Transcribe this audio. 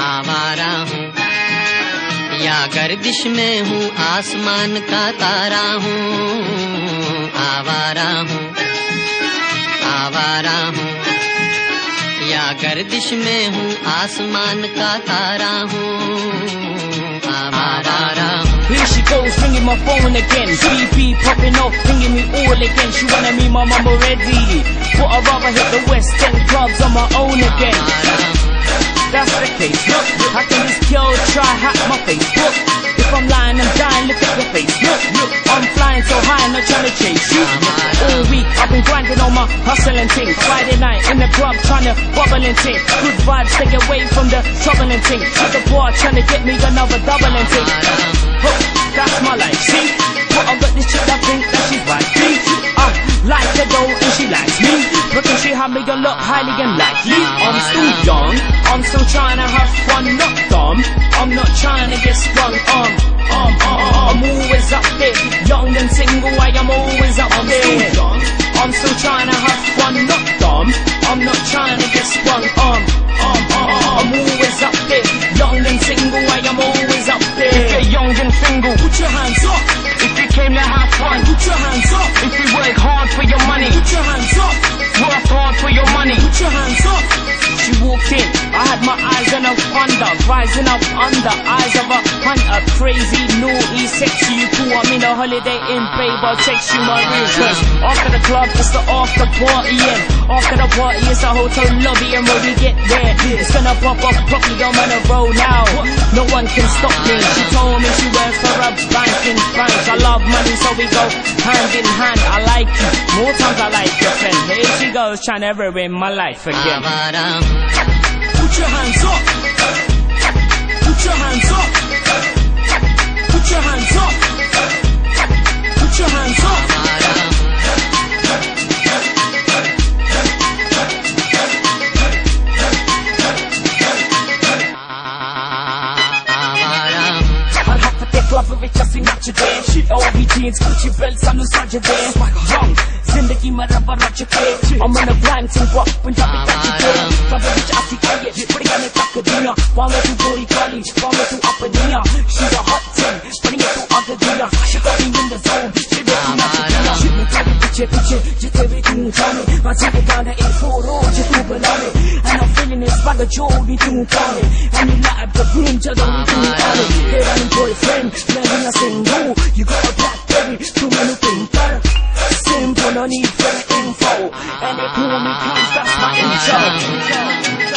आवारा हूँ या गर्दिश में हूँ, आसमान का तारा हूँ। आवारा हूँ, आवारा हूँ या गर्दिश में हूँ, आसमान का तारा हूँ। आवारा हूँ। Here she goes, ringing my phone again. BP popping off, ringing me all again. She wanna meet my mama ready, but I'd rather hit the West End clubs on my own again. That's the case, look, how can this girl try hack my Facebook? If I'm lying, I'm dying, look at your face, look, I'm flying so high, I'm not trying to chase you. All week, I've been grinding on my hustling thing. Friday night, in the club, trying to bubble and ting. Good vibes, take away from the troubling thing. At the bar, trying to get me another double and ting. That's my life, see? But I got this chick that think that she's wifey. Like the dough and she likes me, but can she have me a look highly unlikely? I'm still young, I'm still trying to have fun, not dumb. I'm not trying to get sprung on. I'm always up there, young and single, I am always up there. I'm still trying to have fun, not dumb. I'm not trying to get sprung on. I'm always up there, young and single, I am always up there. If you're young and single, put your hands up. If you came to have fun, put your hands up. If you work hard for your money, put your hands up. Work hard for your money, put your hands up. She walked in, I had my eyes on a panda, rising up under, eyes of a hunter, crazy, naughty, sexy, you cool, I'm in a holiday in babe, I'll text you my real cause after the club, it's the after party, and after the party, it's a hotel lobby, and when we get there, it's gonna pop up properly, I'm on the road now, no one can stop me. She told me she works for a bank in France, I love money, so we go hand in hand. I like you, more times I like your friend. Here she goes, trying to ruin my life again. Put your hands up. Put your hands up. Put your hands up. Put your hands up. LV jeans, Gucci belts, I'm such a dance. Young, जिंदगी में rubber रच के I'm on a blind thing, but Punjabi कच्ची दे कभी बिच आती खाये, बड़ी गाने तक दिया वाले तू गोरी काली, वाले तू अपनिया She's a hot thing, बड़ी तू आगे दिया She got me in the zone, she got me नाच She me तेरे पीछे पीछे, जिते भी तू जाने बाजी के गाने इन फोरो, जे तू बनाने And I'm feeling this bag of joy, भी तू पाने And you light up the room, जब भी तू पाने तेरा नी boyfriend, मैं ना single You got a blackberry, तू मैंने pintar Simple, no need for the info And they pull me close, that's my intro